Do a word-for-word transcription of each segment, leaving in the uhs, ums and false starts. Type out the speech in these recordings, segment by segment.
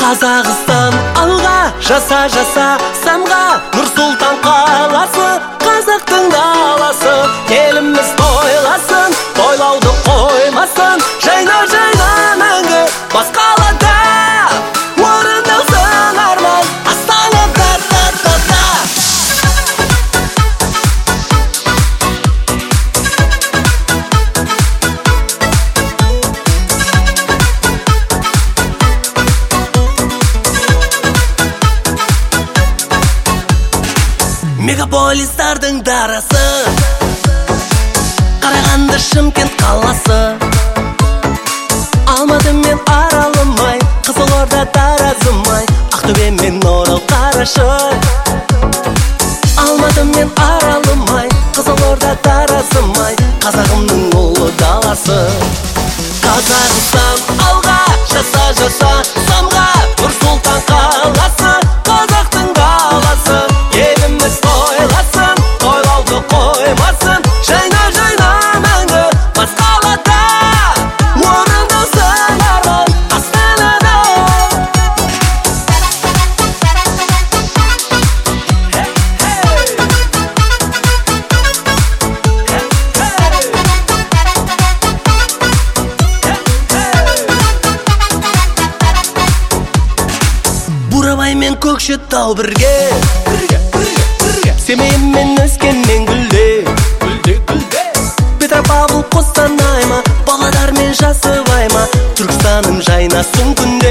Қазақстан алға, жаса жаса самға, Нұр-Сұлтан қаласы, қазақтың даласы. Еліміз тойласын, тойлауды қоймасын, жайна жайна мәңгі бас қалада. Орындалсын арман Астанада, да да да. Мегаполистардың дарасы, Қарағанды, Шымкент қаласы, Алматы мен Аралымай, Қызылорда, Таразымай, Ақтөбе мен Орал, Қарашай. Алматы мен Аралымай, Қызылорда, Таразымай, қазағымның ұлы даласы. Қазақстан алға, жаса жаса самға, Нұр-Сұлтан қаласы, қазақтың даласы. Еліміз тойласын, тойлауды қоймасын, жайна жайна мәңгі бас қалада. Орындалсын арман Астанада. Бурабай мен Көкшетау бірге, Семей мен Өскемен гүлде, Петропавл, Қостанай ма, Павлодар мен Жасыбай ма, Түркістаным жайнасын күнде.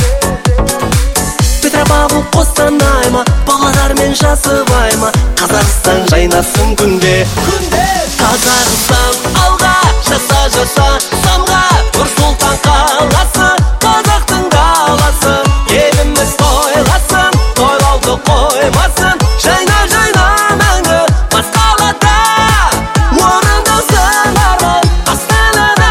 Петропавл, Қостанай ма, Павлодар мен Жасыбай ма, Қазақстан жайнасын күнде. Қазақстан алға, жаса жаса самға, Нұр-Сұлтан қаласы, қазақтың даласы. Еліміз тойласын, тойлауды қоймасын, жайна жайна мәңгі бас қалада. Орындалсын арман Астанада.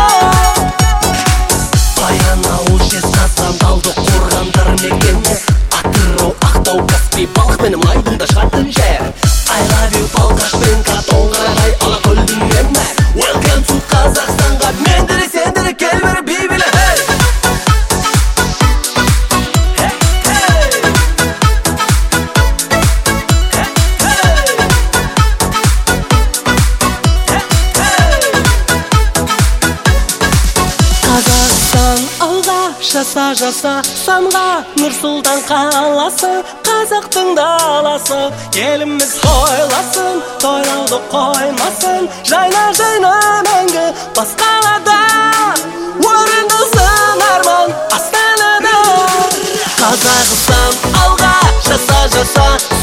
Баянауыл, Жезқазған, Талдықорғандар мекені, Атырау, Ақтау, Каспий, балық менің айдында шығатын жер. I love you, Балқаш пен Қатонғарай, Алакөлдің емі. Welcome to Қазақстанға, мендері сендері кел бері бейбілі. Қазақстан алға, жаса жаса самға, Нұр-Сұлтан қаласы, қазақтың даласы. Еліміз тойласын, тойлауды қоймасын, жайна жайна мәңгі бас қалада. Орындалсын арман Астанада. Қазақстан алға, жаса жаса